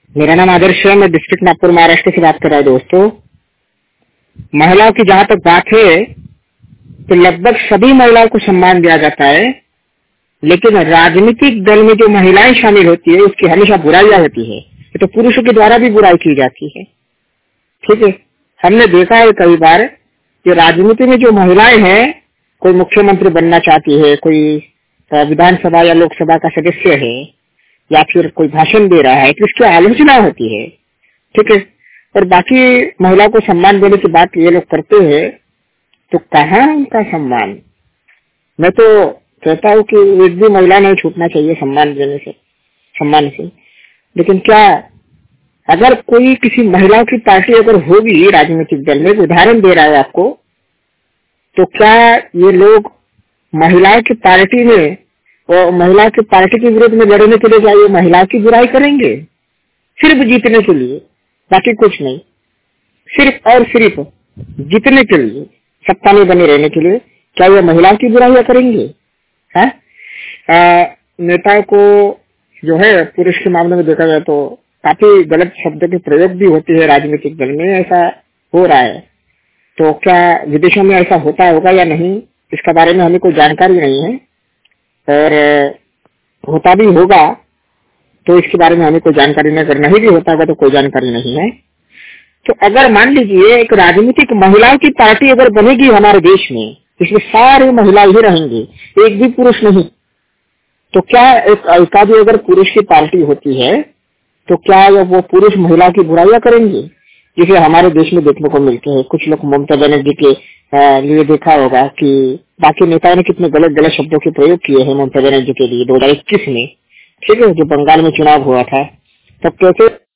मेरा नाम आदर्श है। मैं डिस्ट्रिक्ट नागपुर महाराष्ट्र से बात कर रहा हूँ। दोस्तों, महिलाओं की जहाँ तक बात है तो लगभग सभी महिलाओं को सम्मान दिया जाता है, लेकिन राजनीतिक दल में जो महिलाएं शामिल होती है उसकी हमेशा बुराइयां होती है। तो पुरुषों के द्वारा भी बुराई की जाती है। ठीक है, हमने देखा है कई बार कि राजनीति में जो महिलाएं हैं, कोई मुख्यमंत्री बनना चाहती है, कोई विधानसभा या लोकसभा का सदस्य है, या फिर कोई भाषण दे रहा है तो इसकी आलोचना होती है। ठीक है, और बाकी महिलाओं को सम्मान देने की बात ये लोग करते हैं, तो कहाँ उनका सम्मान? मैं तो कहता हूँ कि एक भी महिला नहीं छूटना चाहिए सम्मान देने से, सम्मान से। लेकिन क्या अगर कोई किसी महिलाओं की पार्टी अगर होगी राजनीतिक दल में, उदाहरण दे रहा है आपको, तो क्या ये लोग महिलाओं की पार्टी में और महिलाओं की पार्टी के विरोध में लड़ने के लिए जाइए महिलाओं की बुराई करेंगे सिर्फ जीतने के लिए, बाकी कुछ नहीं, सिर्फ और सिर्फ जीतने के लिए, सत्ता में बने रहने के लिए? क्या ये महिलाओं की बुराइयां करेंगे? नेताओं को जो है पुरुष के मामले में देखा जाए तो काफी गलत शब्दों के प्रयोग भी होती है राजनीतिक दल में, ऐसा हो रहा है। तो क्या विदेशों में ऐसा होता होगा या नहीं, इसके बारे में हमें कोई जानकारी नहीं है, और होता भी होगा तो इसके बारे में हमें कोई जानकारी नहीं, अगर नहीं भी होता होगा तो कोई जानकारी नहीं है। तो अगर मान लीजिए एक राजनीतिक महिलाओं की पार्टी अगर बनेगी हमारे देश में, इसमें सारी महिलाएं ही रहेंगी, एक भी पुरुष नहीं, तो क्या एक भी अगर पुरुष की पार्टी होती है तो क्या वो पुरुष महिलाओं की बुराइयां करेंगे, जिसे हमारे देश में देखने को मिलते हैं? कुछ लोग ममता बनर्जी के लिए देखा होगा कि बाकी नेताओं ने कितने गलत गलत शब्दों के प्रयोग किए हैं ममता बनर्जी के लिए 2021 में। ठीक है, जो बंगाल में चुनाव हुआ था, तब कैसे